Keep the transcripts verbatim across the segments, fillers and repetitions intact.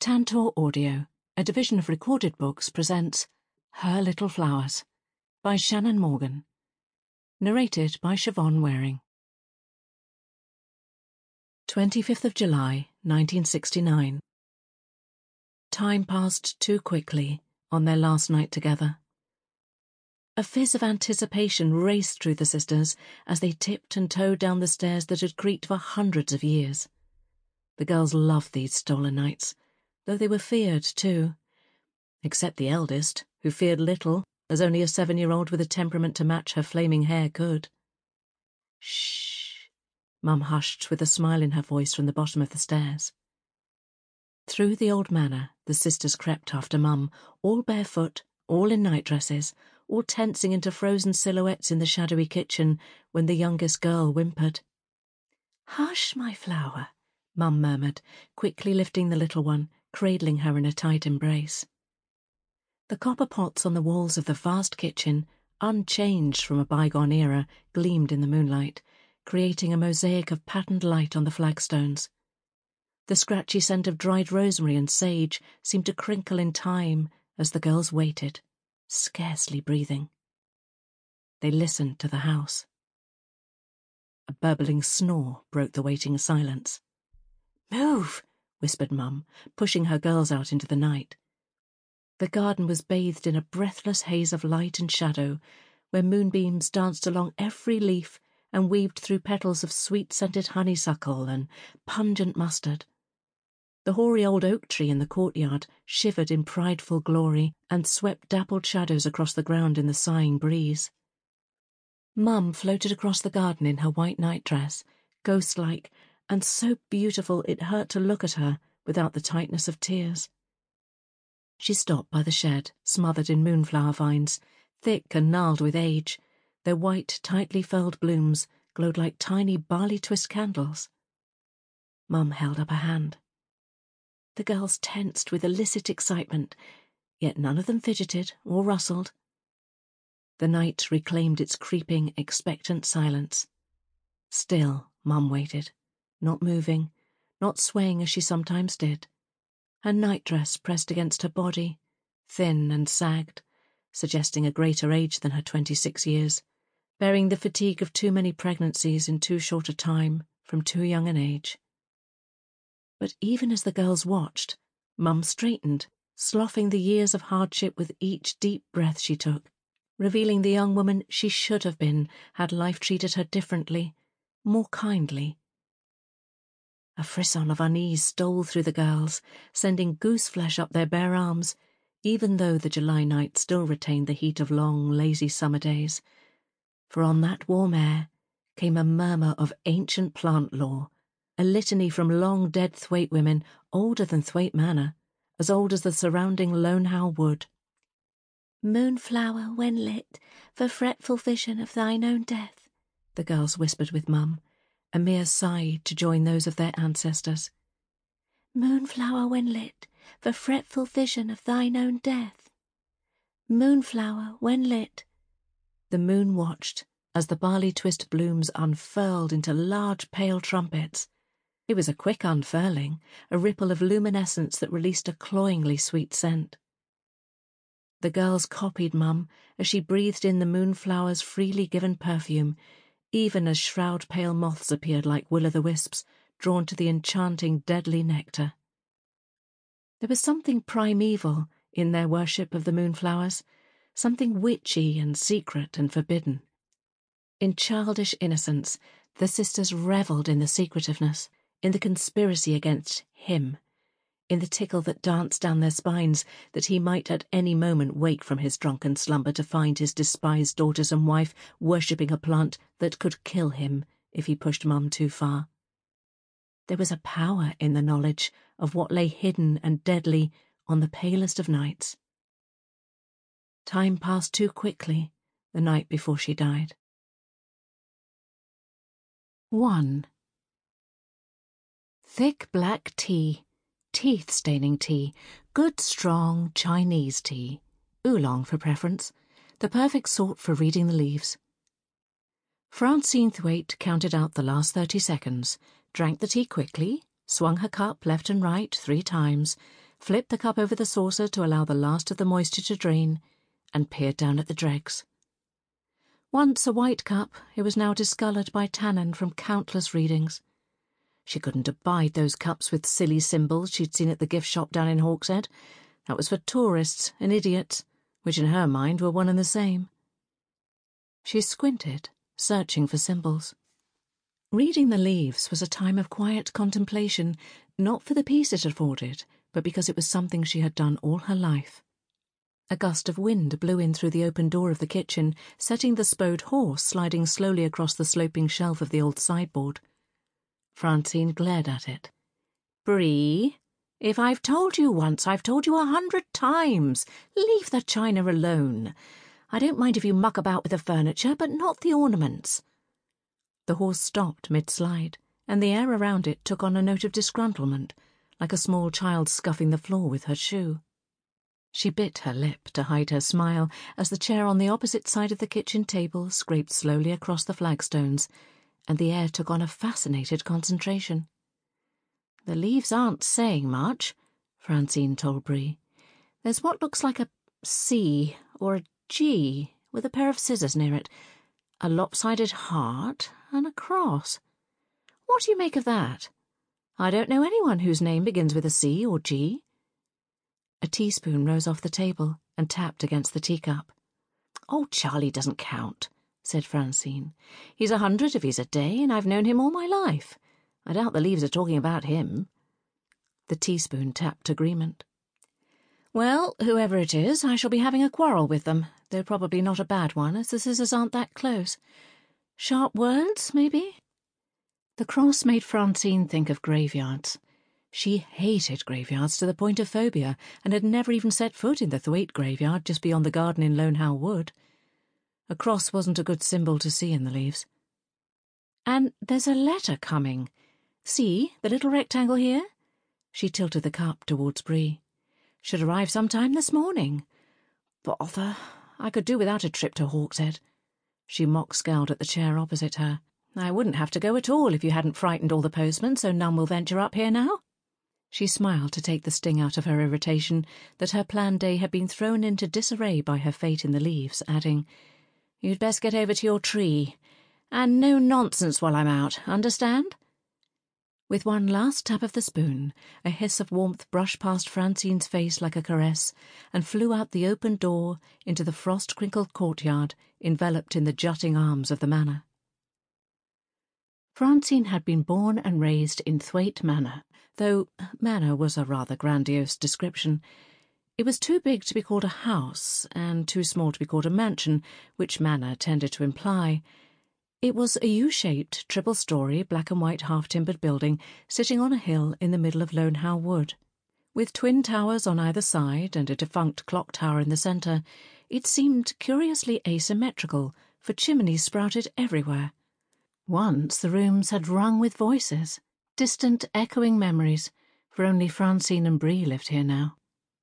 Tantor Audio, a division of Recorded Books, presents Her Little Flowers by Shannon Morgan. Narrated by Siobhan Waring. twenty-fifth of July, nineteen sixty-nine. Time passed too quickly on their last night together. A fizz of anticipation raced through the sisters as they tipped and towed down the stairs that had creaked for hundreds of years. The girls loved these stolen nights, though they were feared too, except the eldest, who feared little, as only a seven-year-old with a temperament to match her flaming hair could. Shh, Mum hushed with a smile in her voice from the bottom of the stairs. Through the old manor the sisters crept after Mum, all barefoot, all in nightdresses, all tensing into frozen silhouettes in the shadowy kitchen when the youngest girl whimpered. "Hush, my flower," Mum murmured, quickly lifting the little one, cradling her in a tight embrace. The copper pots on the walls of the vast kitchen, unchanged from a bygone era, gleamed in the moonlight, creating a mosaic of patterned light on the flagstones. The scratchy scent of dried rosemary and sage seemed to crinkle in time as the girls waited, scarcely breathing. They listened to the house. A burbling snore broke the waiting silence. "Move!" whispered Mum, pushing her girls out into the night. The garden was bathed in a breathless haze of light and shadow, where moonbeams danced along every leaf and weaved through petals of sweet-scented honeysuckle and pungent mustard. The hoary old oak tree in the courtyard shivered in prideful glory and swept dappled shadows across the ground in the sighing breeze. Mum floated across the garden in her white nightdress, ghost-like, and so beautiful it hurt to look at her without the tightness of tears. She stopped by the shed, smothered in moonflower vines, thick and gnarled with age. Their white, tightly furled blooms glowed like tiny barley-twist candles. Mum held up a hand. The girls tensed with illicit excitement, yet none of them fidgeted or rustled. The night reclaimed its creeping, expectant silence. Still, Mum waited, not moving, not swaying as she sometimes did. Her nightdress pressed against her body, thin and sagged, suggesting a greater age than her twenty-six years, bearing the fatigue of too many pregnancies in too short a time from too young an age. But even as the girls watched, Mum straightened, sloughing the years of hardship with each deep breath she took, revealing the young woman she should have been had life treated her differently, more kindly. A frisson of unease stole through the girls, sending goose-flesh up their bare arms, even though the July night still retained the heat of long, lazy summer days. For on that warm air came a murmur of ancient plant lore, a litany from long-dead Thwaite women, older than Thwaite Manor, as old as the surrounding Lonehow Wood. "Moonflower, when lit, for fretful vision of thine own death," the girls whispered with Mum, a mere sigh to join those of their ancestors. "Moonflower, when lit, for fretful vision of thine own death. Moonflower, when lit." The moon watched as the barley-twist blooms unfurled into large pale trumpets. It was a quick unfurling, a ripple of luminescence that released a cloyingly sweet scent. The girls copied Mum as she breathed in the moonflower's freely given perfume, even as shroud-pale moths appeared like will-o'-the-wisps, drawn to the enchanting deadly nectar. There was something primeval in their worship of the moonflowers, something witchy and secret and forbidden. In childish innocence, the sisters revelled in the secretiveness, in the conspiracy against him, in the tickle that danced down their spines that he might at any moment wake from his drunken slumber to find his despised daughters and wife worshipping a plant that could kill him if he pushed Mum too far. There was a power in the knowledge of what lay hidden and deadly on the palest of nights. Time passed too quickly the night before she died. one. Thick black tea, teeth-staining tea, good strong Chinese tea, oolong for preference, the perfect sort for reading the leaves. Francine Thwaite counted out the last thirty seconds, drank the tea quickly, swung her cup left and right three times, flipped the cup over the saucer to allow the last of the moisture to drain, and peered down at the dregs. Once a white cup, it was now discoloured by tannin from countless readings. She couldn't abide those cups with silly symbols she'd seen at the gift shop down in Hawkshead. That was for tourists and idiots, which in her mind were one and the same. She squinted, searching for symbols. Reading the leaves was a time of quiet contemplation, not for the peace it afforded, but because it was something she had done all her life. A gust of wind blew in through the open door of the kitchen, setting the spode horse sliding slowly across the sloping shelf of the old sideboard. Francine glared at it. "Bree, if I've told you once, I've told you a hundred times. Leave the china alone. I don't mind if you muck about with the furniture, but not the ornaments." The horse stopped mid-slide, and the air around it took on a note of disgruntlement, like a small child scuffing the floor with her shoe. She bit her lip to hide her smile as the chair on the opposite side of the kitchen table scraped slowly across the flagstones, and the air took on a fascinated concentration. "The leaves aren't saying much," Francine told Bree. "There's what looks like a C or a G with a pair of scissors near it, a lopsided heart, and a cross. What do you make of that? I don't know anyone whose name begins with a C or G." A teaspoon rose off the table and tapped against the teacup. "Oh, Charlie doesn't count," said Francine. "He's a hundred if he's a day, and I've known him all my life. I doubt the leaves are talking about him." The teaspoon tapped agreement. "Well, whoever it is, I shall be having a quarrel with them, though probably not a bad one, as the scissors aren't that close. Sharp words, maybe?" The cross made Francine think of graveyards. She hated graveyards to the point of phobia, and had never even set foot in the Thwaite graveyard just beyond the garden in Lone How Wood. A cross wasn't a good symbol to see in the leaves. "And there's a letter coming. See, the little rectangle here?" She tilted the cup towards Bree. "Should arrive sometime this morning. Bother, I could do without a trip to Hawkshead." She mock-scowled at the chair opposite her. "I wouldn't have to go at all if you hadn't frightened all the postmen, so none will venture up here now." She smiled to take the sting out of her irritation that her planned day had been thrown into disarray by her fate in the leaves, adding, "You'd best get over to your tree. And no nonsense while I'm out, understand?" With one last tap of the spoon, a hiss of warmth brushed past Francine's face like a caress and flew out the open door into the frost-crinkled courtyard enveloped in the jutting arms of the manor. Francine had been born and raised in Thwaite Manor, though manor was a rather grandiose description. It was too big to be called a house, and too small to be called a mansion, which manor tended to imply. It was a U-shaped, triple-storey, black-and-white half-timbered building sitting on a hill in the middle of Lone How Wood. With twin towers on either side and a defunct clock tower in the centre, it seemed curiously asymmetrical, for chimneys sprouted everywhere. Once the rooms had rung with voices, distant, echoing memories, for only Francine and Bree lived here now.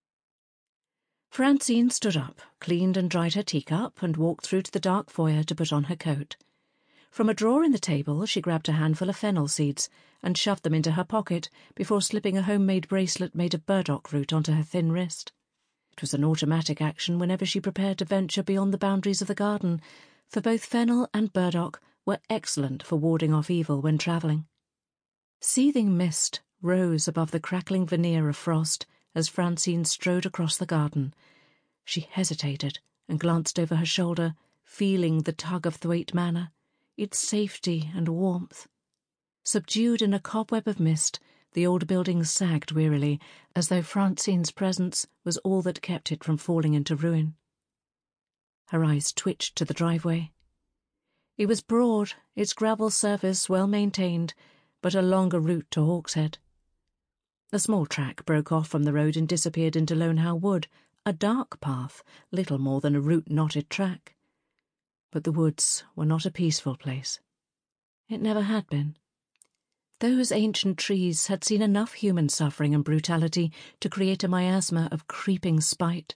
Francine stood up, cleaned and dried her teacup, and walked through to the dark foyer to put on her coat. From a drawer in the table she grabbed a handful of fennel seeds and shoved them into her pocket before slipping a homemade bracelet made of burdock root onto her thin wrist. It was an automatic action whenever she prepared to venture beyond the boundaries of the garden, for both fennel and burdock were excellent for warding off evil when travelling. Seething mist rose above the crackling veneer of frost as Francine strode across the garden. She hesitated and glanced over her shoulder, feeling the tug of Thwaite Manor, its safety and warmth. Subdued in a cobweb of mist, the old building sagged wearily, as though Francine's presence was all that kept it from falling into ruin. Her eyes twitched to the driveway. It was broad, its gravel surface well maintained, but a longer route to Hawkshead. A small track broke off from the road and disappeared into Lone How Wood, a dark path, little more than a root-knotted track. But the woods were not a peaceful place. It never had been. Those ancient trees had seen enough human suffering and brutality to create a miasma of creeping spite.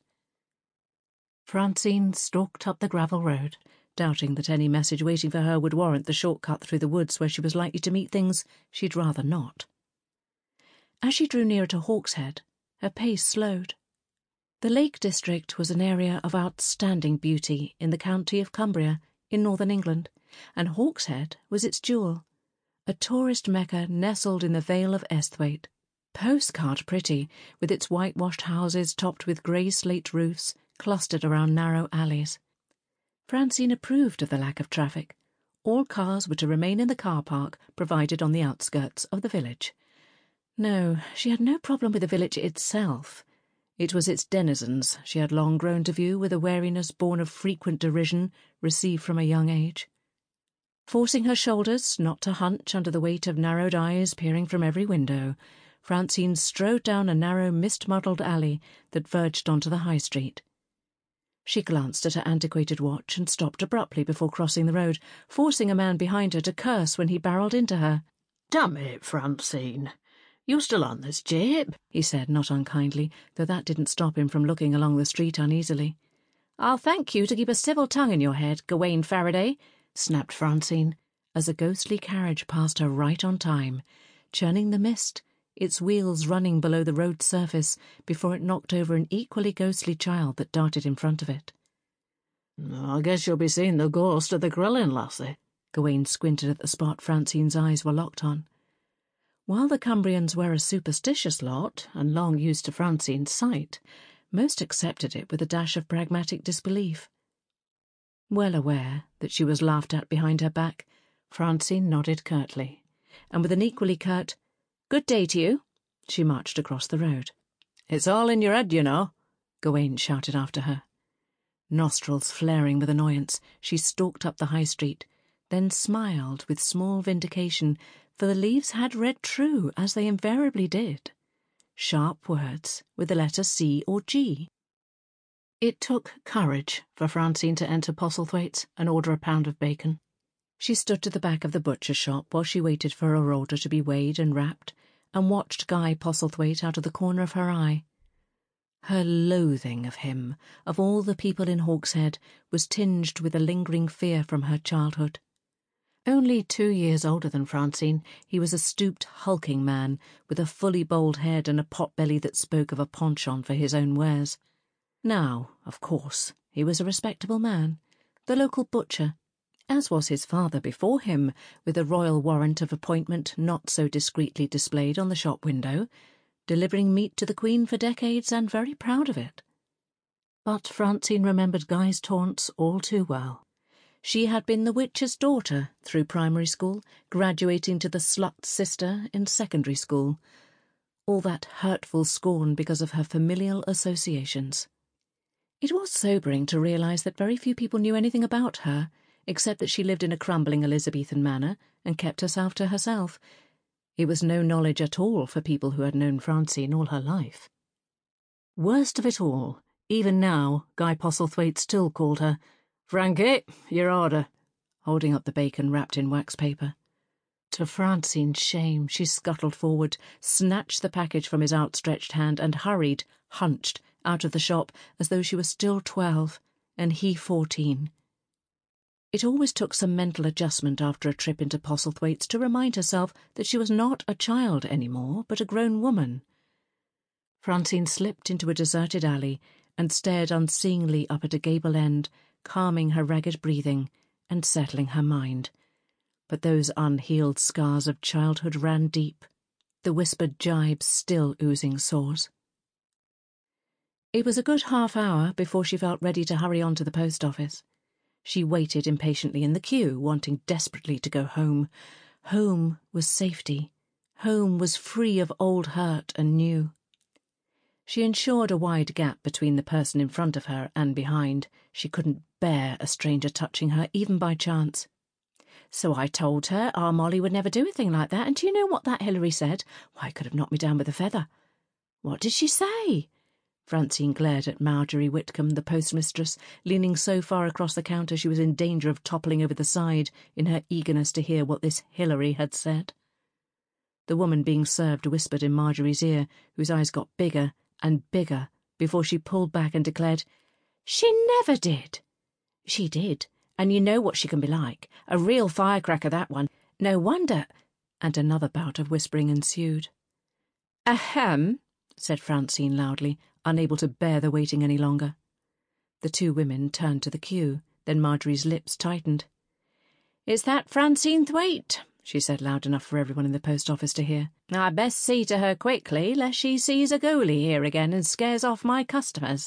Francine stalked up the gravel road, doubting that any message waiting for her would warrant the shortcut through the woods where she was likely to meet things she'd rather not. As she drew nearer to Hawkshead, her pace slowed. The Lake District was an area of outstanding beauty in the county of Cumbria in northern England, and Hawkshead was its jewel, a tourist mecca nestled in the Vale of Esthwaite. Postcard pretty, with its whitewashed houses topped with grey slate roofs clustered around narrow alleys. Francine approved of the lack of traffic. All cars were to remain in the car park provided on the outskirts of the village. No, she had no problem with the village itself. It was its denizens she had long grown to view with a wariness born of frequent derision received from a young age. Forcing her shoulders not to hunch under the weight of narrowed eyes peering from every window, Francine strode down a narrow mist-muddled alley that verged onto the high street. She glanced at her antiquated watch and stopped abruptly before crossing the road, forcing a man behind her to curse when he barrelled into her. "Damn it, Francine. You still on this jip?" he said, not unkindly, though that didn't stop him from looking along the street uneasily. "I'll thank you to keep a civil tongue in your head, Gawain Faraday," snapped Francine, as a ghostly carriage passed her right on time, churning the mist, its wheels running below the road surface before it knocked over an equally ghostly child that darted in front of it. "I guess you'll be seeing the ghost of the grilling, lassie." Gawain squinted at the spot Francine's eyes were locked on. While the Cumbrians were a superstitious lot, and long used to Francine's sight, most accepted it with a dash of pragmatic disbelief. Well aware that she was laughed at behind her back, Francine nodded curtly, and with an equally curt "Good day to you," she marched across the road. "It's all in your head, you know," Gawain shouted after her. Nostrils flaring with annoyance, she stalked up the high street, then smiled with small vindication, for the leaves had read true, as they invariably did. Sharp words with the letter C or G. It took courage for Francine to enter Postlethwaite's and order a pound of bacon. She stood to the back of the butcher's shop while she waited for her order to be weighed and wrapped, and watched Guy Postlethwaite out of the corner of her eye. Her loathing of him, of all the people in Hawkshead, was tinged with a lingering fear from her childhood. Only two years older than Francine, he was a stooped, hulking man, with a fully bowled head and a pot-belly that spoke of a penchant for his own wares. Now, of course, he was a respectable man, the local butcher, as was his father before him, with a royal warrant of appointment not so discreetly displayed on the shop window, delivering meat to the Queen for decades and very proud of it. But Francine remembered Guy's taunts all too well. She had been the witch's daughter through primary school, graduating to the slut's sister in secondary school. All that hurtful scorn because of her familial associations. It was sobering to realise that very few people knew anything about her, except that she lived in a crumbling Elizabethan manor and kept herself to herself. It was no knowledge at all for people who had known Francine all her life. Worst of it all, even now, Guy Postlethwaite still called her, "Frankie, your order," holding up the bacon wrapped in wax paper. To Francine's shame, she scuttled forward, snatched the package from his outstretched hand, and hurried, hunched, out of the shop as though she was still twelve, and he fourteen. It always took some mental adjustment after a trip into Postlethwaite's to remind herself that she was not a child any more, but a grown woman. Francine slipped into a deserted alley and stared unseeingly up at a gable end, calming her ragged breathing and settling her mind. But those unhealed scars of childhood ran deep, the whispered jibes still oozing sores. It was a good half hour before she felt ready to hurry on to the post office. She waited impatiently in the queue, wanting desperately to go home. Home was safety. Home was free of old hurt and new. She ensured a wide gap between the person in front of her and behind. She couldn't bear a stranger touching her, even by chance. So I told her our Molly would never do a thing like that, and do you know what that Hilary said? Why, it could have knocked me down with a feather. What did she say? Francine glared at Marjorie Whitcomb, the postmistress, leaning so far across the counter she was in danger of toppling over the side in her eagerness to hear what this Hilary had said. The woman being served whispered in Marjorie's ear, whose eyes got bigger and bigger before she pulled back and declared, "She never did." "She did, and you know what she can be like. A real firecracker, that one. No wonder—" And another bout of whispering ensued. "Ahem," said Francine loudly, unable to bear the waiting any longer. The two women turned to the queue, then Marjorie's lips tightened. "Is that Francine Thwaite?" she said loud enough for everyone in the post office to hear. "I'd best see to her quickly, lest she sees a goalie here again and scares off my customers."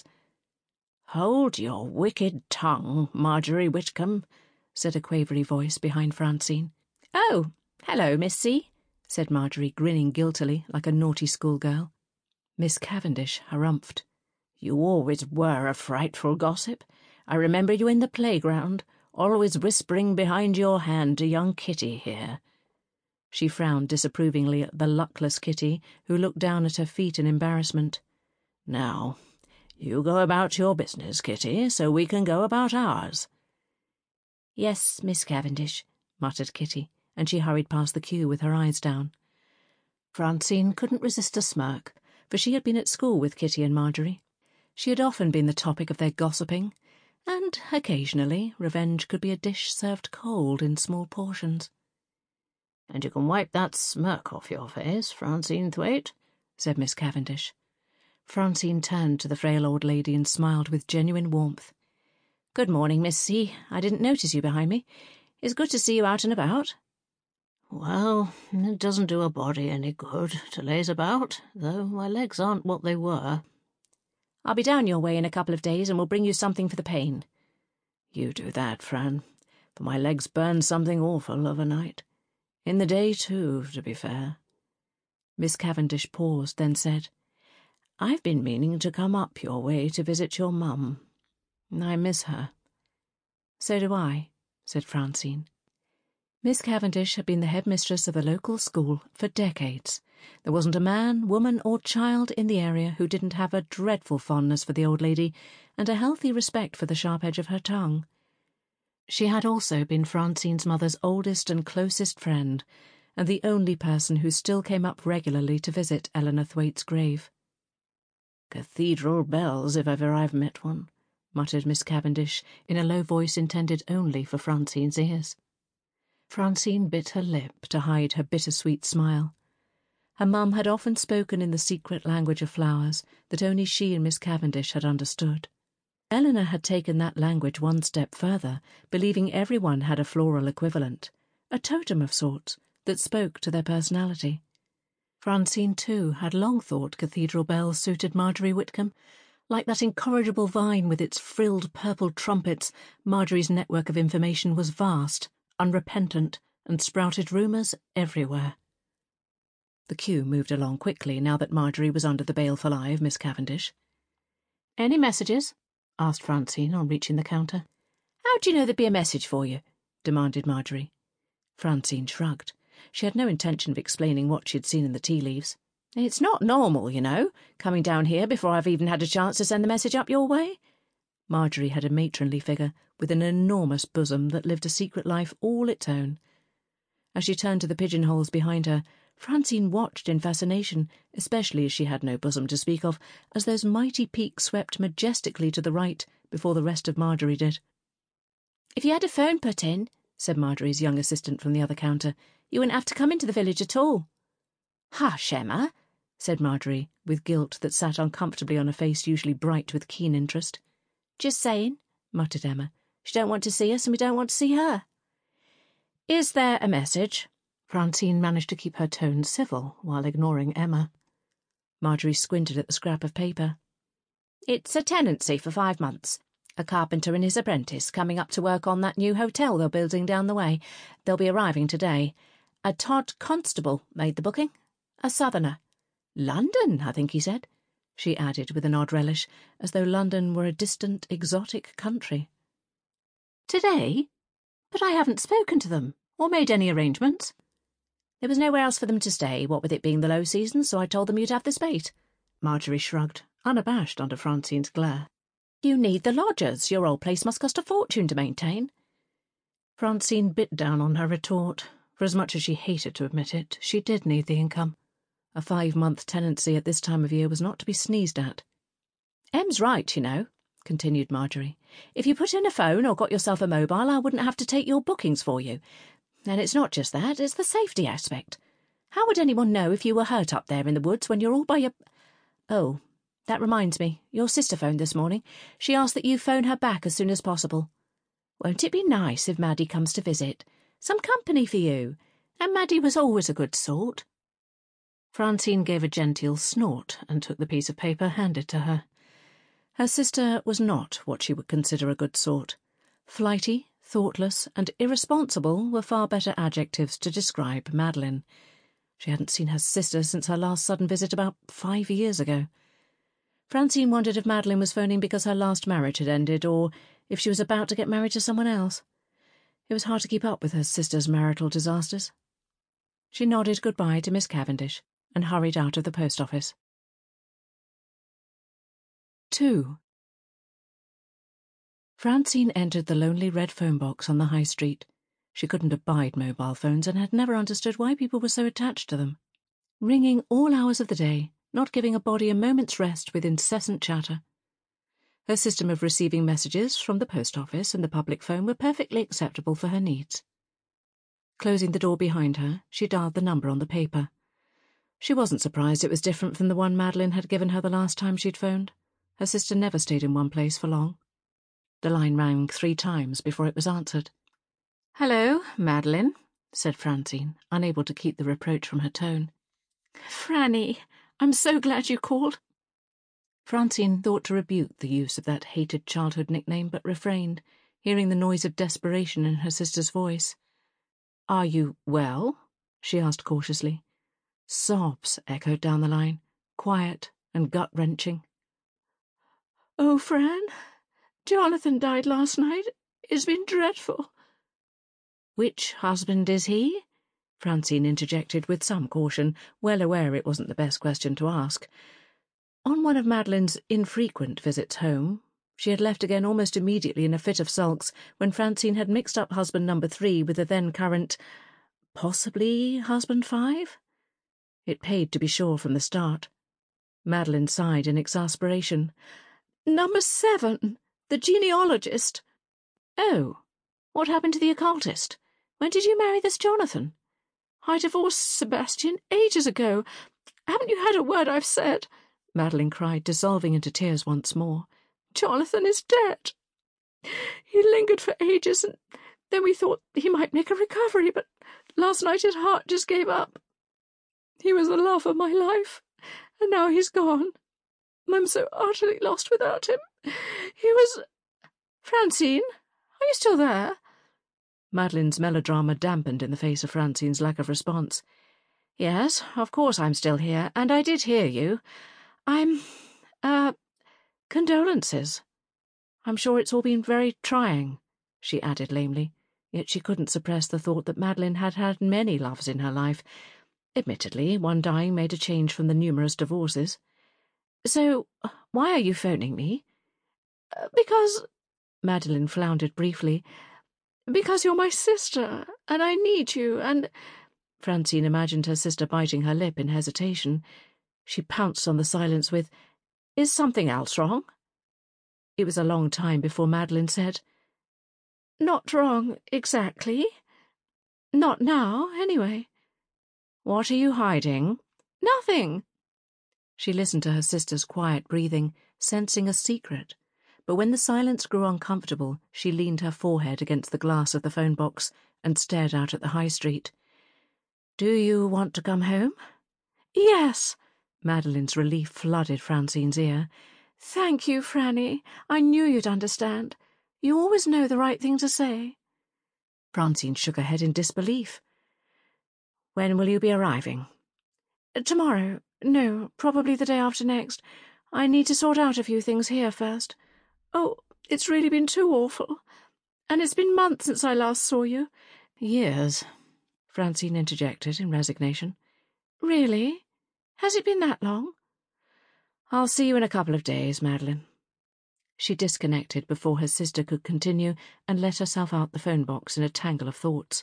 "Hold your wicked tongue, Marjorie Whitcomb," said a quavery voice behind Francine. "Oh, hello, Miss C," said Marjorie, grinning guiltily like a naughty schoolgirl. Miss Cavendish harumphed. "You always were a frightful gossip. I remember you in the playground, always whispering behind your hand to young Kitty here." She frowned disapprovingly at the luckless Kitty, who looked down at her feet in embarrassment. "Now, you go about your business, Kitty, so we can go about ours." "Yes, Miss Cavendish," muttered Kitty, and she hurried past the queue with her eyes down. Francine couldn't resist a smirk, for she had been at school with Kitty and Marjorie. She had often been the topic of their gossiping, and occasionally revenge could be a dish served cold in small portions. "And you can wipe that smirk off your face, Francine Thwaite," said Miss Cavendish. Francine turned to the frail old lady and smiled with genuine warmth. "Good morning, Miss C. I didn't notice you behind me. It's good to see you out and about." "Well, it doesn't do a body any good to laze about, though my legs aren't what they were." "I'll be down your way in a couple of days and will bring you something for the pain." "You do that, Fran, for my legs burn something awful of a night. In the day, too, to be fair." Miss Cavendish paused, then said, "I've been meaning to come up your way to visit your mum. I miss her." "So do I," said Francine. Miss Cavendish had been the headmistress of the local school for decades. There wasn't a man, woman, or child in the area who didn't have a dreadful fondness for the old lady and a healthy respect for the sharp edge of her tongue. She had also been Francine's mother's oldest and closest friend, and the only person who still came up regularly to visit Eleanor Thwaite's grave. "Cathedral bells, if ever I've met one," muttered Miss Cavendish in a low voice intended only for Francine's ears. Francine bit her lip to hide her bittersweet smile. Her mum had often spoken in the secret language of flowers that only she and Miss Cavendish had understood. Eleanor had taken that language one step further, believing everyone had a floral equivalent, a totem of sorts, that spoke to their personality. Francine, too, had long thought cathedral bells suited Marjorie Whitcomb. Like that incorrigible vine with its frilled purple trumpets, Marjorie's network of information was vast, unrepentant, and sprouted rumours everywhere. The queue moved along quickly now that Marjorie was under the baleful eye of Miss Cavendish. "Any messages?" asked Francine on reaching the counter. "How do you know there'd be a message for you?" demanded Marjorie. Francine shrugged. She had no intention of explaining what she had seen in the tea leaves. "It's not normal, you know, coming down here before I've even had a chance to send the message up your way." Marjorie had a matronly figure with an enormous bosom that lived a secret life all its own. As she turned to the pigeonholes behind her, Francine watched in fascination, especially as she had no bosom to speak of, as those mighty peaks swept majestically to the right before the rest of Marjorie did. "If you had a phone put in," said Marjorie's young assistant from the other counter, "you wouldn't have to come into the village at all." "Hush, Emma," said Marjorie, with guilt that sat uncomfortably on a face usually bright with keen interest. "Just saying," muttered Emma. "She don't want to see us and we don't want to see her." "Is there a message?" Francine managed to keep her tone civil while ignoring Emma. Marjorie squinted at the scrap of paper. "It's a tenancy for five months. A carpenter and his apprentice coming up to work on that new hotel they're building down the way. They'll be arriving today. A Todd Constable made the booking. A southerner. London, I think he said," she added with an odd relish, as though London were a distant, exotic country. "Today? But I haven't spoken to them, or made any arrangements." "There was nowhere else for them to stay, what with it being the low season, so I told them you'd have the spate." Marjorie shrugged, unabashed under Francine's glare. "You need the lodgers. Your old place must cost a fortune to maintain." Francine bit down on her retort. For as much as she hated to admit it, she did need the income. A five-month tenancy at this time of year was not to be sneezed at. "Em's right, you know," continued Marjorie. "If you put in a phone or got yourself a mobile, I wouldn't have to take your bookings for you. And it's not just that, it's the safety aspect. How would anyone know if you were hurt up there in the woods when you're all by your... Oh, that reminds me. Your sister phoned this morning. She asked that you phone her back as soon as possible. Won't it be nice if Maddie comes to visit? Some company for you. And Maddie was always a good sort. Francine gave a genteel snort and took the piece of paper handed to her. Her sister was not what she would consider a good sort. Flighty, thoughtless, and irresponsible were far better adjectives to describe Madeline. She hadn't seen her sister since her last sudden visit about five years ago. Francine wondered if Madeline was phoning because her last marriage had ended, or if she was about to get married to someone else. It was hard to keep up with her sister's marital disasters. She nodded goodbye to Miss Cavendish and hurried out of the post office. Two. Francine entered the lonely red phone box on the high street. She couldn't abide mobile phones and had never understood why people were so attached to them. Ringing all hours of the day, not giving a body a moment's rest with incessant chatter. Her system of receiving messages from the post office and the public phone were perfectly acceptable for her needs. Closing the door behind her, she dialed the number on the paper. She wasn't surprised it was different from the one Madeline had given her the last time she'd phoned. Her sister never stayed in one place for long. The line rang three times before it was answered. "Hello, Madeline," said Francine, unable to keep the reproach from her tone. "Franny, I'm so glad you called." Francine thought to rebuke the use of that hated childhood nickname, but refrained, hearing the noise of desperation in her sister's voice. "Are you well?" she asked cautiously. Sobs echoed down the line, quiet and gut-wrenching. "Oh, Fran, Jonathan died last night. It's been dreadful." "Which husband is he?" Francine interjected with some caution, well aware it wasn't the best question to ask. On one of Madeline's infrequent visits home, she had left again almost immediately in a fit of sulks when Francine had mixed up husband number three with the then-current, possibly husband five? It paid to be sure from the start. Madeline sighed in exasperation. "Number seven, the genealogist." "Oh, what happened to the occultist? When did you marry this Jonathan?" "I divorced Sebastian ages ago. Haven't you heard a word I've said?" Madeline cried, dissolving into tears once more. "Jonathan is dead. He lingered for ages, and then we thought he might make a recovery, but last night his heart just gave up. He was the love of my life, and now he's gone. I'm so utterly lost without him. He was... Francine, are you still there?" Madeline's melodrama dampened in the face of Francine's lack of response. "Yes, of course I'm still here, and I did hear you. I'm... uh... condolences. I'm sure it's all been very trying," she added lamely, yet she couldn't suppress the thought that Madeline had had many loves in her life. Admittedly, one dying made a change from the numerous divorces. "So, why are you phoning me?" "Because," Madeline floundered briefly, "because you're my sister, and I need you, and—" Francine imagined her sister biting her lip in hesitation. She pounced on the silence with, "Is something else wrong?" It was a long time before Madeline said, "Not wrong, exactly. Not now, anyway." "What are you hiding?" "Nothing." She listened to her sister's quiet breathing, sensing a secret, but when the silence grew uncomfortable, she leaned her forehead against the glass of the phone box and stared out at the high street. "Do you want to come home?" "Yes." Madeline's relief flooded Francine's ear. "Thank you, Franny. I knew you'd understand. You always know the right thing to say." Francine shook her head in disbelief. "When will you be arriving?" "Tomorrow. No, probably the day after next. I need to sort out a few things here first. Oh, it's really been too awful. And it's been months since I last saw you." "Years," Francine interjected in resignation. "Really? Has it been that long?" "I'll see you in a couple of days, Madeline." She disconnected before her sister could continue and let herself out the phone box in a tangle of thoughts.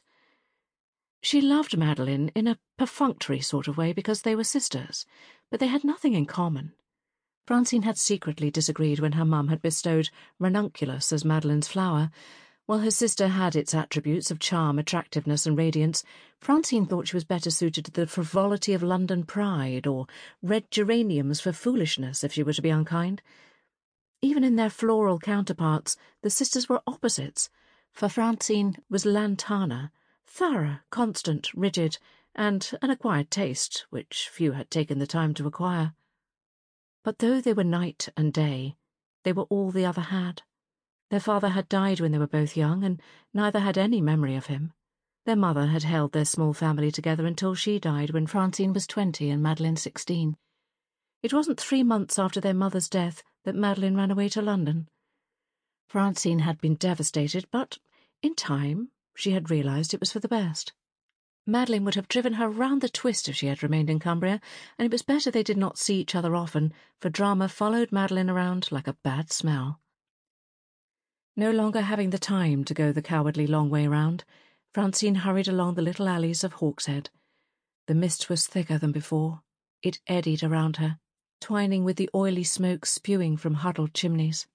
She loved Madeline in a perfunctory sort of way because they were sisters, but they had nothing in common. Francine had secretly disagreed when her mum had bestowed ranunculus as Madeline's flower, While her sister had its attributes of charm, attractiveness and radiance, Francine thought she was better suited to the frivolity of London pride, or red geraniums for foolishness, if she were to be unkind. Even in their floral counterparts, the sisters were opposites, for Francine was lantana, thorough, constant, rigid, and an acquired taste, which few had taken the time to acquire. But though they were night and day, they were all the other had. Their father had died when they were both young, and neither had any memory of him. Their mother had held their small family together until she died when Francine was twenty and Madeleine sixteen. It wasn't three months after their mother's death that Madeleine ran away to London. Francine had been devastated, but in time she had realised it was for the best. Madeleine would have driven her round the twist if she had remained in Cumbria, and it was better they did not see each other often, for drama followed Madeleine around like a bad smell. No longer having the time to go the cowardly long way round, Francine hurried along the little alleys of Hawkshead. The mist was thicker than before. It eddied around her, twining with the oily smoke spewing from huddled chimneys.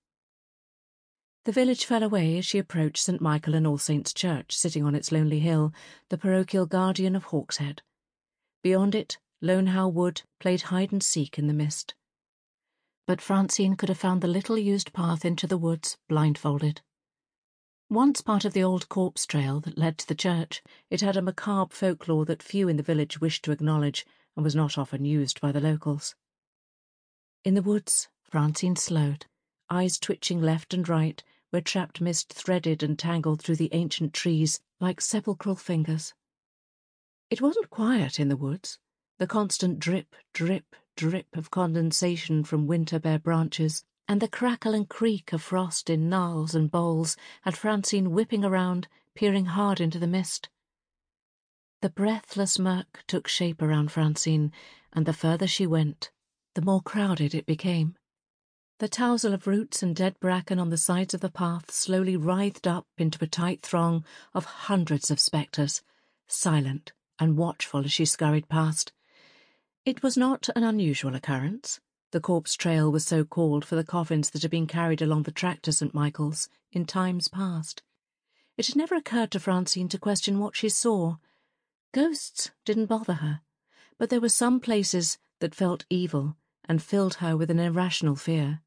The village fell away as she approached St Michael and All Saints' Church, sitting on its lonely hill, the parochial guardian of Hawkshead. Beyond it, Lonehow Wood played hide-and-seek in the mist. But Francine could have found the little-used path into the woods blindfolded. Once part of the old corpse trail that led to the church, it had a macabre folklore that few in the village wished to acknowledge and was not often used by the locals. In the woods, Francine slowed, eyes twitching left and right, where trapped mist threaded and tangled through the ancient trees like sepulchral fingers. It wasn't quiet in the woods. The constant drip, drip, drip of condensation from winter-bare branches, and the crackle and creak of frost in gnarls and boles had Francine whipping around, peering hard into the mist. The breathless murk took shape around Francine, and the further she went, the more crowded it became. The tousle of roots and dead bracken on the sides of the path slowly writhed up into a tight throng of hundreds of spectres, silent and watchful as she scurried past. It was not an unusual occurrence. The corpse trail was so called for the coffins that had been carried along the track to St Michael's in times past. It had never occurred to Francine to question what she saw. Ghosts didn't bother her, but there were some places that felt evil and filled her with an irrational fear.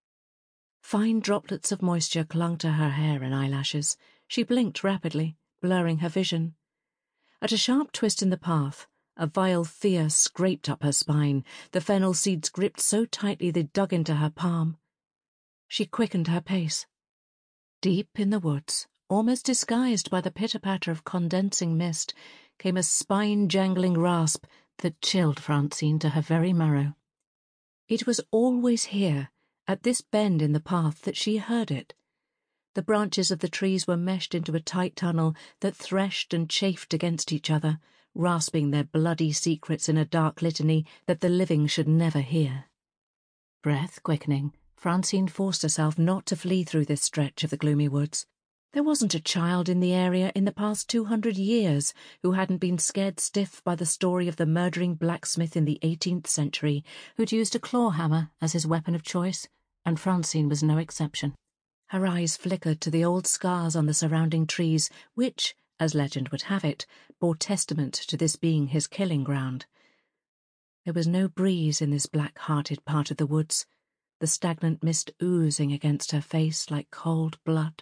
Fine droplets of moisture clung to her hair and eyelashes. She blinked rapidly, blurring her vision. At a sharp twist in the path, a vile fear scraped up her spine. The fennel seeds gripped so tightly they dug into her palm. She quickened her pace. Deep in the woods, almost disguised by the pitter-patter of condensing mist, came a spine-jangling rasp that chilled Francine to her very marrow. It was always here, at this bend in the path, that she heard it. The branches of the trees were meshed into a tight tunnel that threshed and chafed against each other, rasping their bloody secrets in a dark litany that the living should never hear. Breath quickening, Francine forced herself not to flee through this stretch of the gloomy woods. There wasn't a child in the area in the past two hundred years who hadn't been scared stiff by the story of the murdering blacksmith in the eighteenth century who'd used a claw hammer as his weapon of choice, and Francine was no exception. Her eyes flickered to the old scars on the surrounding trees, which, as legend would have it, bore testament to this being his killing ground. There was no breeze in this black-hearted part of the woods, the stagnant mist oozing against her face like cold blood.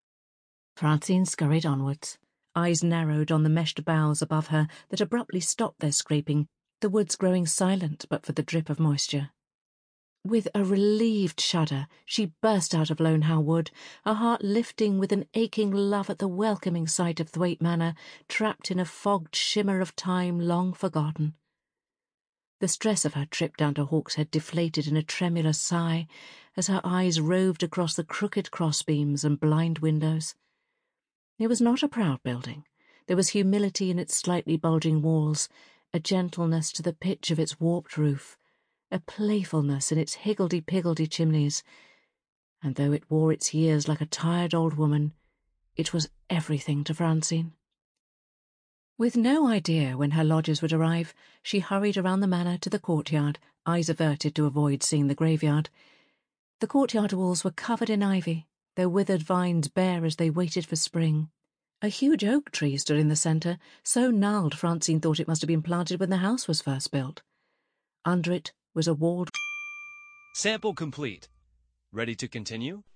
Francine scurried onwards, eyes narrowed on the meshed boughs above her that abruptly stopped their scraping, the woods growing silent but for the drip of moisture. With a relieved shudder, she burst out of Lonehow Wood, her heart lifting with an aching love at the welcoming sight of Thwaite Manor, trapped in a fogged shimmer of time long forgotten. The stress of her trip down to Hawkshead deflated in a tremulous sigh as her eyes roved across the crooked crossbeams and blind windows. It was not a proud building. There was humility in its slightly bulging walls, a gentleness to the pitch of its warped roof, a playfulness in its higgledy-piggledy chimneys, and though it wore its years like a tired old woman, it was everything to Francine. With no idea when her lodgers would arrive, she hurried around the manor to the courtyard, eyes averted to avoid seeing the graveyard. The courtyard walls were covered in ivy, their withered vines bare as they waited for spring. A huge oak tree stood in the centre, so gnarled Francine thought it must have been planted when the house was first built. Under it was a walled... Sample complete. Ready to continue?